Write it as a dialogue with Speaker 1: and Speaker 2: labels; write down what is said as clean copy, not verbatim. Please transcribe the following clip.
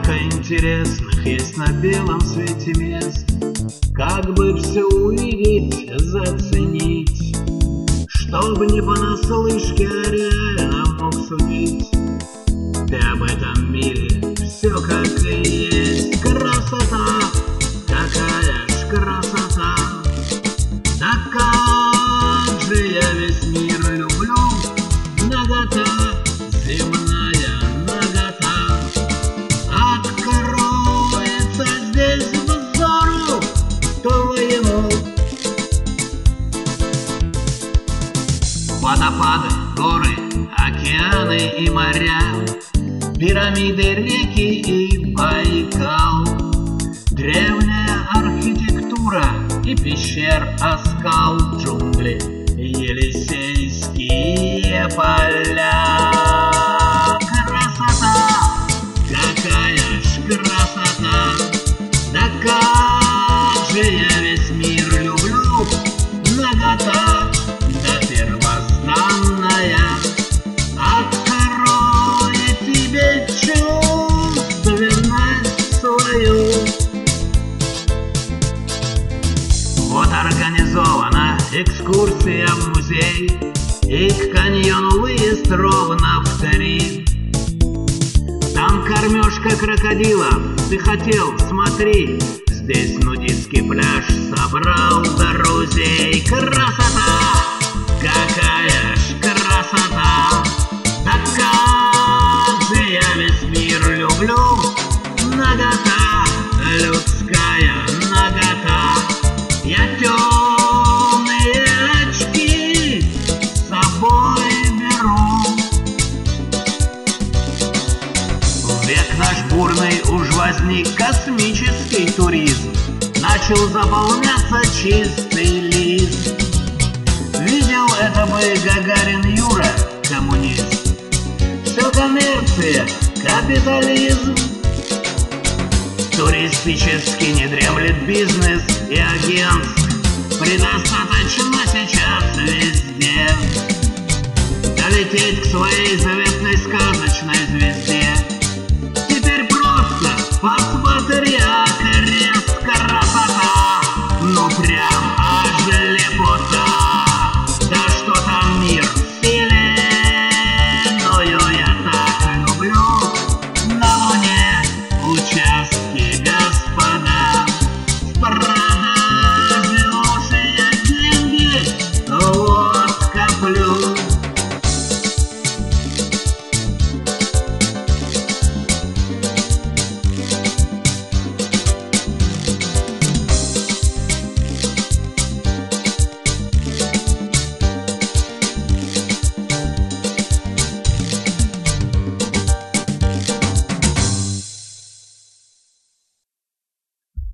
Speaker 1: Столько интересных есть на белом свете мест. Как бы все увидеть, заценить, чтобы не понаслышке, а реально мог судить. Ты об этом мире все как и есть. Красота, какая ж красота. Да как же я весь мир люблю. Нагота, земная нагота, откроется здесь взору твоему. Водопады, горы, океаны и моря, пирамиды, реки и Байкал, древняя архитектура и пещер оскал, джунгли, Елисейские поля. Красота, какая ж красота. Да как же я весь мир люблю. Нагота, да первозданная, откроет тебе чувственность свою. Вот организована экскурсия в музей, и к каньону выезд ровно в 3. Там кормежка крокодилов, ты хотел, смотри. Здесь нудистский пляж собрал друзей. Красота, какая ж красота. Да как же я весь мир люблю. Нагота, людская нагота. Я темные очки с собой беру. В век наш бурный уж возник космический туризм. Начал заполняться чистый лист. Видел это бы Гагарин Юра, коммунист. Все коммерция, капитализм. Туристически не дремлет бизнес и агентств. Предостаточно сейчас везде долететь к своей заветной сказочной звезде.